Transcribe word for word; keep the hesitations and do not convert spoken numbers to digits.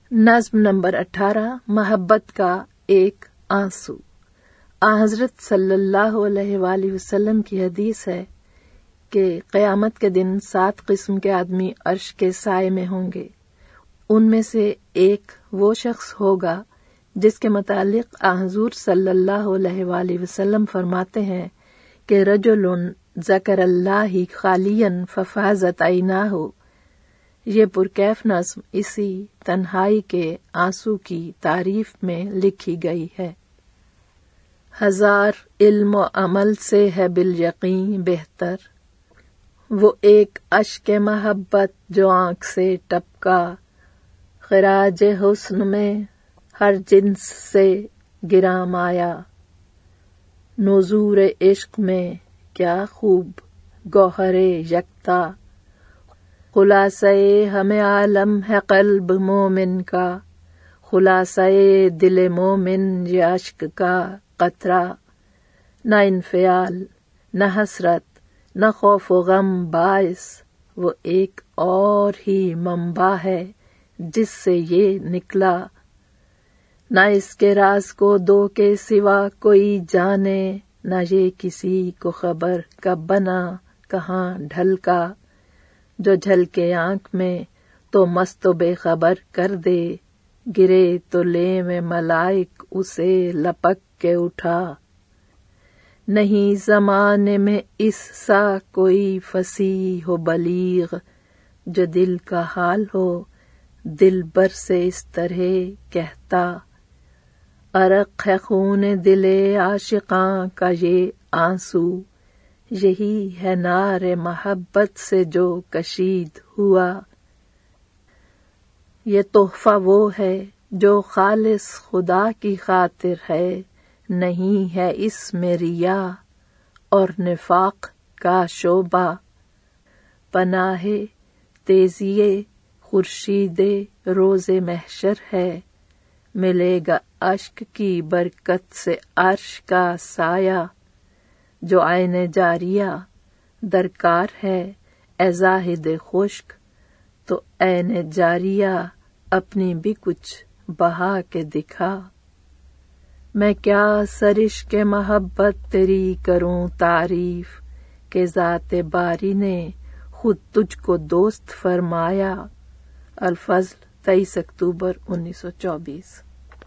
نظم نمبر اٹھارہ، محبت کا ایک آنسو۔ آ حضرت صلی اللہ علیہ وآلہ وسلم کی حدیث ہے کہ قیامت کے دن سات قسم کے آدمی عرش کے سائے میں ہوں گے۔ ان میں سے ایک وہ شخص ہوگا جس کے متعلق آ حضور صلی اللہ علیہ وآلہ وسلم فرماتے ہیں کہ رجل ذکر اللہ خالیا ففاضت عیناہ۔ یہ پرکیف نظم اسی تنہائی کے آنسو کی تعریف میں لکھی گئی ہے۔ ہزار علم و عمل سے ہے بالیقین بہتر، وہ ایک اشک محبت جو آنکھ سے ٹپکا، خراج حسن میں ہر جنس سے گراں مایا، نزور عشق میں کیا خوب گوہر یکتا، خلاصہ ہمیں عالم ہے قلب مومن کا، خلاصہ دل مومن یہ اشک کا قطرہ، نہ انفعال نہ حسرت نہ خوف و غم باعث، وہ ایک اور ہی منبع ہے جس سے یہ نکلا، نہ اس کے راز کو دو کے سوا کوئی جانے، نہ یہ کسی کو خبر کب بنا کہاں ڈھل کا، جو جھلکے آنکھ میں تو مست و بے خبر کر دے، گرے تو لے میں ملائک اسے لپک کے اٹھا، نہیں زمانے میں اس سا کوئی فصیح و بلیغ، جو دل کا حال ہو دل بر سے اس طرح کہتا، عرق ہے خون دل عاشقاں کا یہ آنسو، یہی ہے نار محبت سے جو کشید ہوا، یہ تحفہ وہ ہے جو خالص خدا کی خاطر ہے، نہیں ہے اس میں ریا اور نفاق کا شعبہ، پناہ تیزی خورشید روز محشر ہے، ملے گا اشک کی برکت سے عرش کا سایہ، جو عین جاریہ درکار ہے اے زاہد خشک، تو عین جاریہ اپنی بھی کچھ بہا کے دکھا، میں کیا سرش کے محبت تیری کروں تعریف، کہ ذات باری نے خود تجھ کو دوست فرمایا۔ الفضل، تیئیس اکتوبر انیس سو چوبیس۔